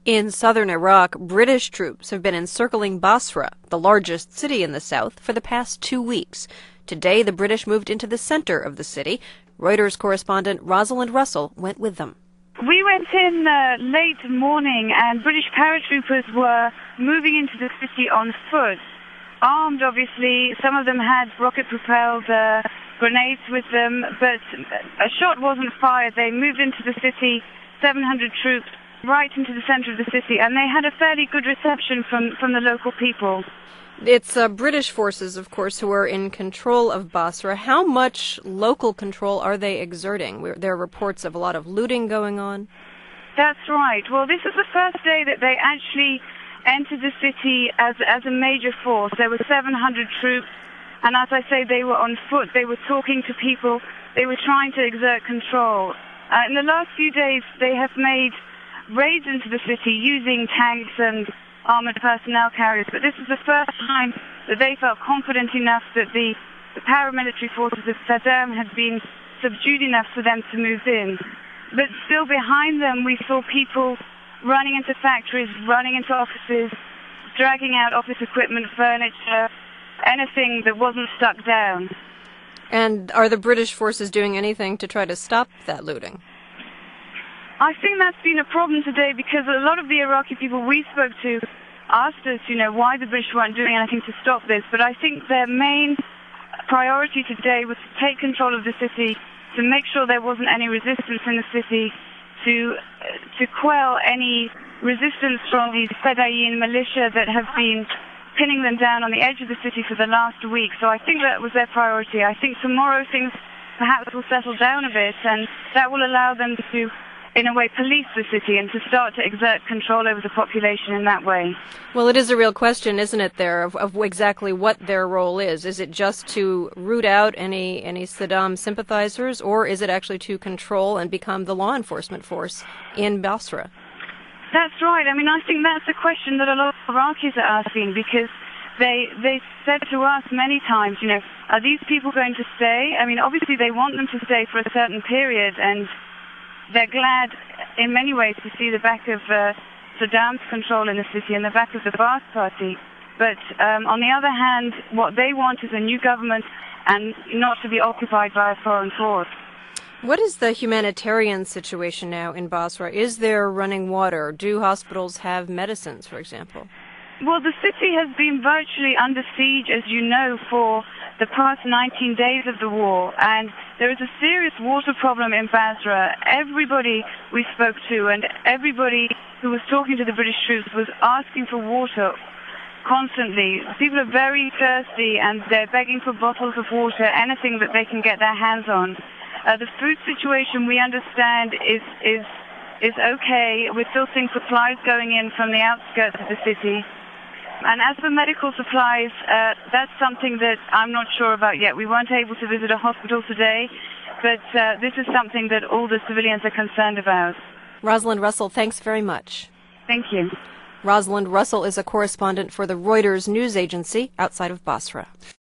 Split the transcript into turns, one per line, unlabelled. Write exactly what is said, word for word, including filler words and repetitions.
In southern Iraq, British troops have been encircling Basra, the largest city in the south, for the past two weeks. Today, the British moved into the center of the city. Reuters correspondent Rosalind Russell went with them.
We went in uh, late morning, and British paratroopers were moving into the city on foot. Armed, obviously. Some of them had rocket-propelled uh, grenades with them, but a shot wasn't fired. They moved into the city, seven hundred troops, right into the center of the city, and they had a fairly good reception from, from the local people.
It's uh, British forces, of course, who are in control of Basra. How much local control are they exerting? There are reports of a lot of looting going on.
That's right. Well, this is the first day that they actually entered the city as as a major force. There were seven hundred troops, and as I say, they were on foot. They were talking to people. They were trying to exert control. Uh, in the last few days, they have made raids into the city using tanks and armored personnel carriers, but this is the first time that they felt confident enough that the, the paramilitary forces of Saddam had been subdued enough for them to move in. But still behind them, we saw people running into factories, running into offices, dragging out office equipment, furniture, anything that wasn't stuck down.
And are the British forces doing anything to try to stop that looting?
I think that's been a problem today because a lot of the Iraqi people we spoke to asked us, you know, why the British weren't doing anything to stop this. But I think their main priority today was to take control of the city, to make sure there wasn't any resistance in the city, to to quell any resistance from these Fedayeen militia that have been pinning them down on the edge of the city for the last week. So I think that was their priority. I think tomorrow things perhaps will settle down a bit, and that will allow them to, in a way, police the city and to start to exert control over the population in that way.
Well, it is a real question, isn't it, there, of, of exactly what their role is. Is it just to root out any, any Saddam sympathizers, or is it actually to control and become the law enforcement force in Basra?
That's right. I mean, I think that's a question that a lot of Iraqis are asking, because they they said to us many times, you know, are these people going to stay? I mean, obviously they want them to stay for a certain period, and they're glad in many ways to see the back of uh, Saddam's control in the city and the back of the Ba'ath Party. But um, on the other hand, what they want is a new government and not to be occupied by a foreign force.
What is the humanitarian situation now in Basra? Is there running water? Do hospitals have medicines, for example?
Well, the city has been virtually under siege, as you know, for the past nineteen days of the war, and there is a serious water problem in Basra. Everybody we spoke to and everybody who was talking to the British troops was asking for water constantly. People are very thirsty, and they're begging for bottles of water, anything that they can get their hands on. Uh, the food situation, we understand, is is is okay. We're still seeing supplies going in from the outskirts of the city. And as for medical supplies, uh, that's something that I'm not sure about yet. We weren't able to visit a hospital today, but uh, this is something that all the civilians are concerned about.
Rosalind Russell, thanks very much.
Thank you.
Rosalind Russell is a correspondent for the Reuters news agency outside of Basra.